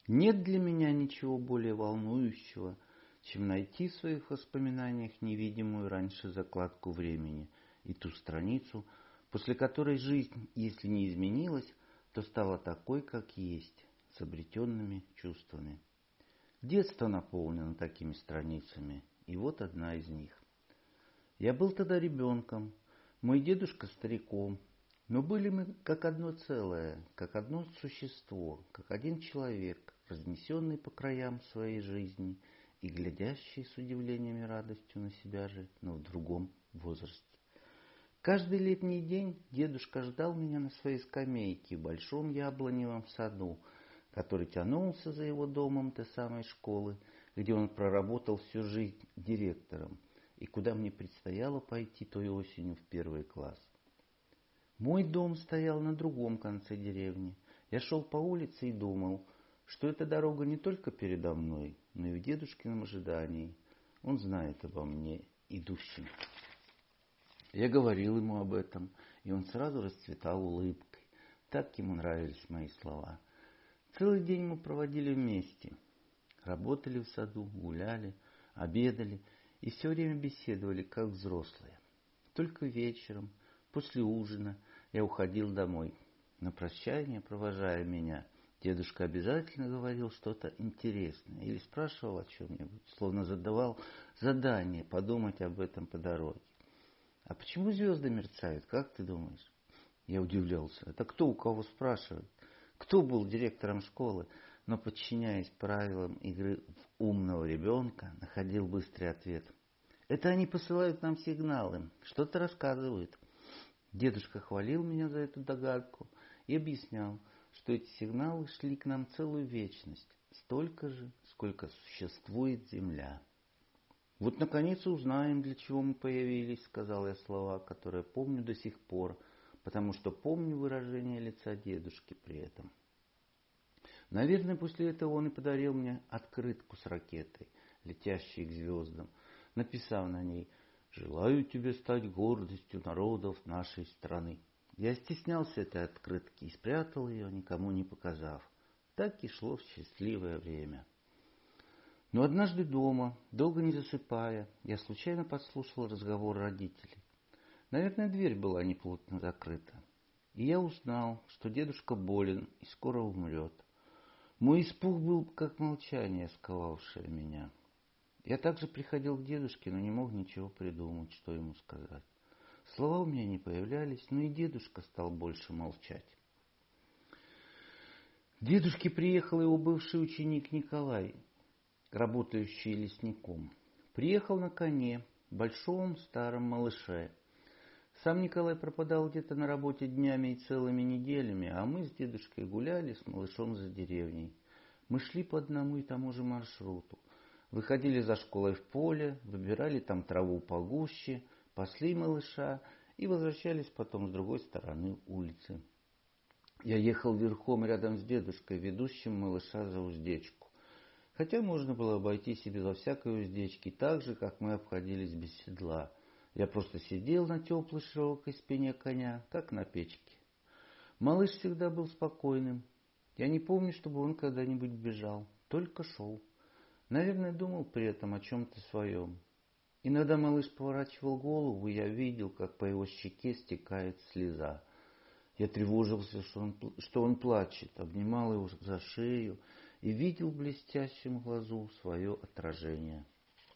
Нет для меня ничего более волнующего, чем найти в своих воспоминаниях невидимую раньше закладку времени и ту страницу, после которой жизнь, если не изменилась, то стала такой, как есть, с обретенными чувствами. Детство наполнено такими страницами, и вот одна из них. Я был тогда ребенком, мой дедушка стариком, но были мы как одно целое, как одно существо, как один человек, разнесенный по краям своей жизни и глядящий с удивлением и радостью на себя же, но в другом возрасте. Каждый летний день дедушка ждал меня на своей скамейке в большом яблоневом саду, который тянулся за его домом до самой школы, где он проработал всю жизнь директором, и куда мне предстояло пойти той осенью в первый класс. Мой дом стоял на другом конце деревни. Я шел по улице и думал, что эта дорога не только передо мной, но и в дедушкином ожидании. Он знает обо мне, идущем. Я говорил ему об этом, и он сразу расцветал улыбкой. Так ему нравились мои слова. Целый день мы проводили вместе. Работали в саду, гуляли, обедали и все время беседовали, как взрослые. Только вечером, после ужина, я уходил домой. На прощание, провожая меня, дедушка обязательно говорил что-то интересное или спрашивал о чем-нибудь, словно задавал задание подумать об этом по дороге. «А почему звезды мерцают, как ты думаешь?» Я удивлялся. Это кто у кого спрашивает? Кто был директором школы, но, подчиняясь правилам игры в умного ребенка, находил быстрый ответ. Это они посылают нам сигналы, что-то рассказывают. Дедушка хвалил меня за эту догадку и объяснял, что эти сигналы шли к нам целую вечность, столько же, сколько существует Земля. «Вот, наконец, узнаем, для чего мы появились», — сказал я слова, которые помню до сих пор, потому что помню выражение лица дедушки при этом. Наверное, после этого он и подарил мне открытку с ракетой, летящей к звездам, написав на ней «Желаю тебе стать гордостью народов нашей страны». Я стеснялся этой открытки и спрятал ее, никому не показав. Так и шло счастливое время. Но однажды дома, долго не засыпая, я случайно подслушал разговор родителей. Наверное, дверь была неплотно закрыта. И я узнал, что дедушка болен и скоро умрет. Мой испуг был как молчание, сковавшее меня. Я также приходил к дедушке, но не мог ничего придумать, что ему сказать. Слова у меня не появлялись, но и дедушка стал больше молчать. К дедушке приехал его бывший ученик Николай, работающий лесником. Приехал на коне, большом старом малыше. Сам Николай пропадал где-то на работе днями и целыми неделями, а мы с дедушкой гуляли с малышом за деревней. Мы шли по одному и тому же маршруту. Выходили за школой в поле, выбирали там траву погуще, пасли малыша и возвращались потом с другой стороны улицы. Я ехал верхом рядом с дедушкой, ведущим малыша за уздечку. Хотя можно было обойтись и безо всякой уздечки, так же, как мы обходились без седла. Я просто сидел на теплой широкой спине коня, как на печке. Малыш всегда был спокойным. Я не помню, чтобы он когда-нибудь бежал, только шел. Наверное, думал при этом о чем-то своем. Иногда малыш поворачивал голову, и я видел, как по его щеке стекает слеза. Я тревожился, что он плачет, обнимал его за шею и видел в блестящем глазу свое отражение.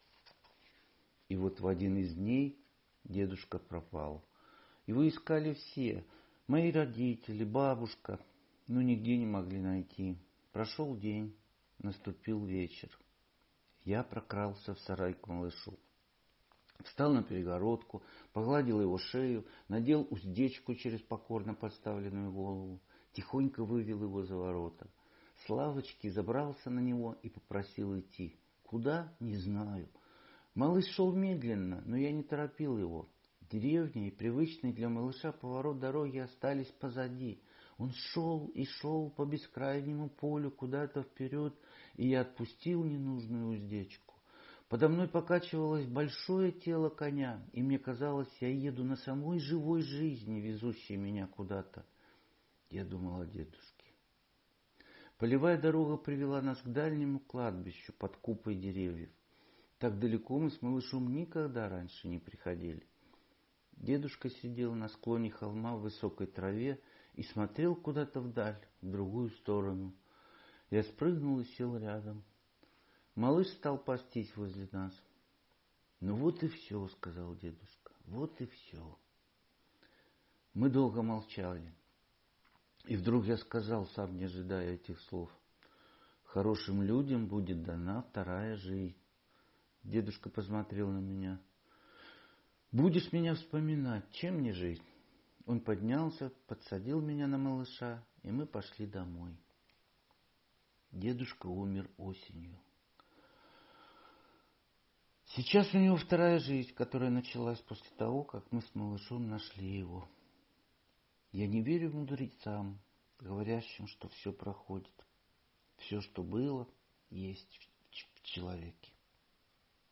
И вот в один из дней дедушка пропал. Его искали все, мои родители, бабушка, но нигде не могли найти. Прошел день, наступил вечер. Я прокрался в сарай к малышу. Встал на перегородку, погладил его шею, надел уздечку через покорно подставленную голову, тихонько вывел его за ворота. С лавочки забрался на него и попросил идти. Куда? Не знаю. Малыш шел медленно, но я не торопил его. Деревня и привычный для малыша поворот дороги остались позади. Он шел и шел по бескрайнему полю куда-то вперед, и я отпустил ненужную уздечку. Подо мной покачивалось большое тело коня, и мне казалось, я еду на самой живой жизни, везущей меня куда-то. Я думал о дедушке. Полевая дорога привела нас к дальнему кладбищу под купой деревьев. Так далеко мы с малышом никогда раньше не приходили. Дедушка сидел на склоне холма в высокой траве и смотрел куда-то вдаль, в другую сторону. Я спрыгнул и сел рядом. Малыш стал пастись возле нас. «Ну вот и все», — сказал дедушка, — «вот и все». Мы долго молчали. И вдруг я сказал, сам не ожидая этих слов: «Хорошим людям будет дана вторая жизнь». Дедушка посмотрел на меня. «Будешь меня вспоминать, чем не жизнь?» Он поднялся, подсадил меня на малыша, и мы пошли домой. Дедушка умер осенью. Сейчас у него вторая жизнь, которая началась после того, как мы с малышом нашли его. Я не верю мудрецам, говорящим, что все проходит. Все, что было, есть в человеке.